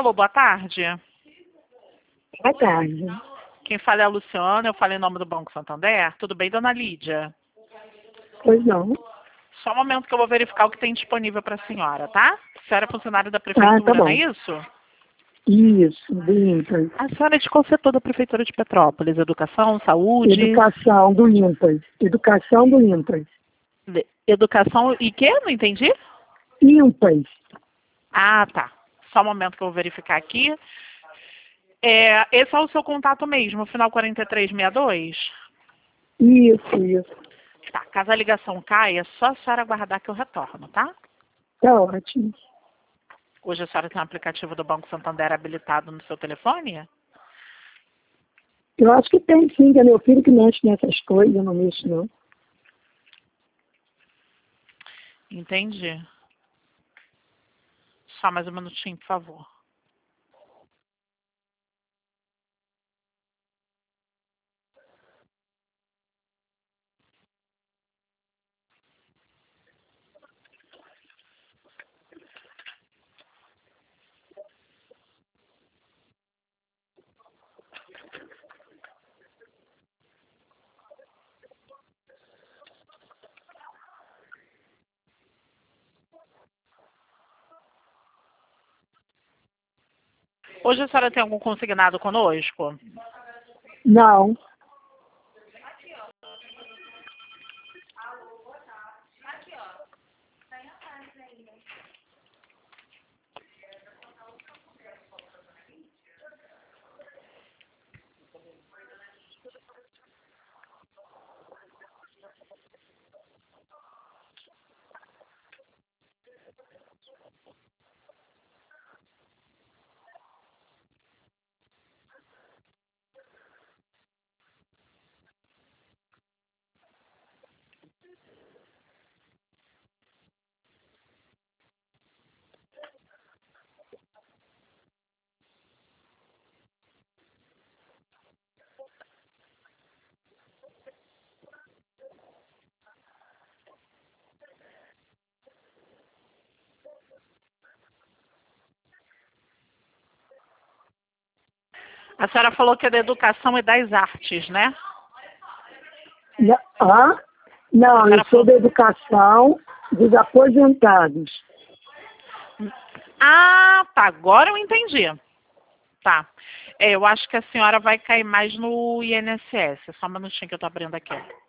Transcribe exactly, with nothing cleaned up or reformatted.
Alô, boa tarde. Boa tarde. Quem fala é a Luciana, eu falo em nome do Banco Santander. Tudo bem, dona Lídia? Pois não. Só um momento que eu vou verificar o que tem disponível para a senhora, tá? A senhora é funcionária da prefeitura, Ah, tá bom. não é isso? Isso, do INPAS. A senhora é de qual setor da prefeitura de Petrópolis? Educação, saúde? Educação do INPAS. Educação do INPAS. Le- Educação e quê? Não entendi? INPAS. Ah, tá. Só um momento que eu vou verificar aqui. É, esse é o seu contato mesmo, final quarenta e três sessenta e dois? Isso, isso. Tá, caso a ligação caia, é só a senhora aguardar que eu retorno, tá? Tá ótimo. Hoje a senhora tem um aplicativo do Banco Santander habilitado no seu telefone? Eu acho que tem sim, que é meu filho que mexe nessas coisas, eu não mexo não. Entendi. Só mais um minutinho, por favor. Hoje a senhora tem algum consignado conosco? Não. A senhora falou que é da educação e das artes, né? Não, ah? Não, eu sou da educação dos aposentados. Ah, tá. Agora eu entendi. Tá. É, eu acho que a senhora vai cair mais no I N S S. Só um minutinho que eu tô abrindo aqui.